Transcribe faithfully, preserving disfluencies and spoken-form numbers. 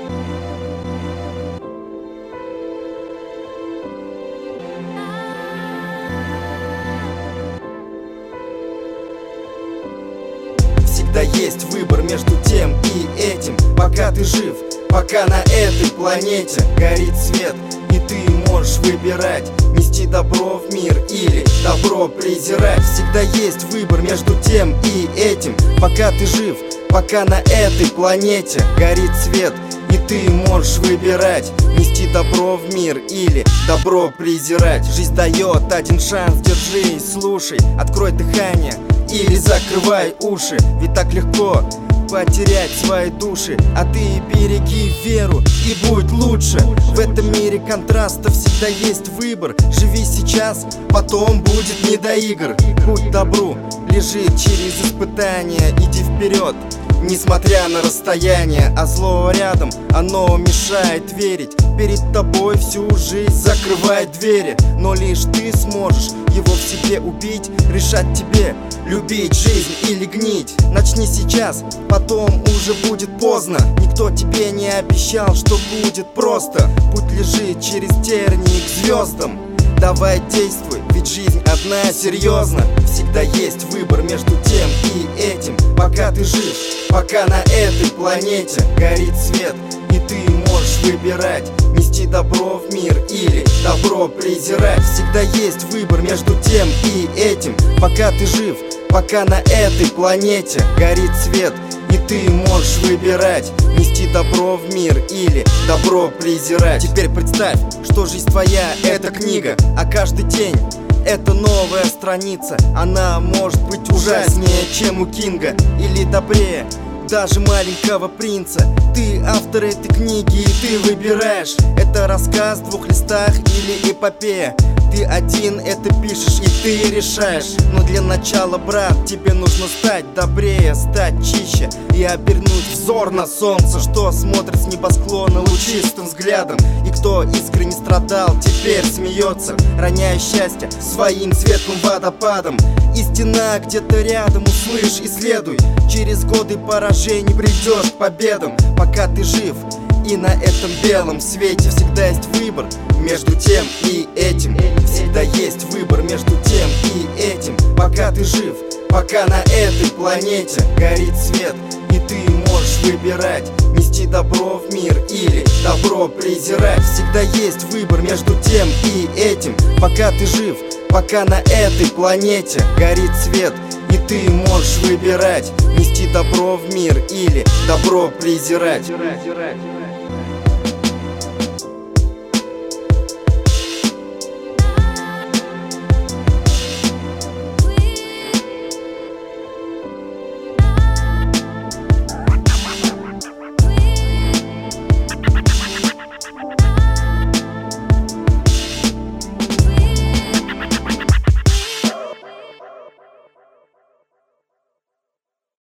Всегда есть выбор между тем и этим. Пока ты жив, пока на этой планете горит свет, и ты можешь выбирать: нести добро в мир или добро презирать. Всегда есть выбор между тем и этим. Пока ты жив, пока на этой планете горит свет, и ты можешь выбирать: нести добро в мир или добро презирать. Жизнь дает один шанс, держи и слушай. Открой дыхание или закрывай уши, ведь так легко потерять свои души. А ты береги веру и будь лучше. В этом мире контрастов всегда есть выбор. Живи сейчас, потом будет не до игр. Путь к добру лежит через испытания. Иди вперед, несмотря на расстояние. А зло рядом, оно мешает верить. Перед тобой всю жизнь закрывает двери, но лишь ты сможешь его в себе убить. Решать тебе, любить жизнь или гнить. Начни сейчас, потом уже будет поздно. Никто тебе не обещал, что будет просто. Путь лежит через тернии к звездам. Давай действуй, ведь жизнь одна, серьезно. Всегда есть выбор между тем и этим. Пока ты жив, пока на этой планете горит свет, и ты можешь выбирать: нести добро в мир или добро презирать. Всегда есть выбор между тем и этим. Пока ты жив, пока на этой планете горит свет, и ты можешь выбирать: нести добро в мир или добро презирать. Теперь представь, что жизнь твоя — это книга, а каждый день — это новая страница. Она может быть ужаснее, чем у Кинга, или добрее даже маленького принца. Ты автор этой книги, и ты выбираешь: это рассказ в двух листах или эпопея. Ты один это пишешь, и ты решаешь. Но для начала, брат, тебе нужно стать добрее, стать чище и обернуть взор на солнце, что смотрит с небосклона лучистым взглядом. И кто искренне страдал, теперь смеется, роняя счастье своим светлым водопадом. Истина где-то рядом, услышь и следуй. Через годы поражений придешь к победам. Пока ты жив, и на этом белом свете всегда есть выбор между тем и этим. Всегда есть выбор между тем и этим. Пока ты жив, пока на этой планете горит свет, и ты можешь выбирать: нести добро в мир или добро презирать. Всегда есть выбор между тем и этим. Пока ты жив, пока на этой планете горит свет, и ты можешь выбирать: нести добро в мир или добро презирать.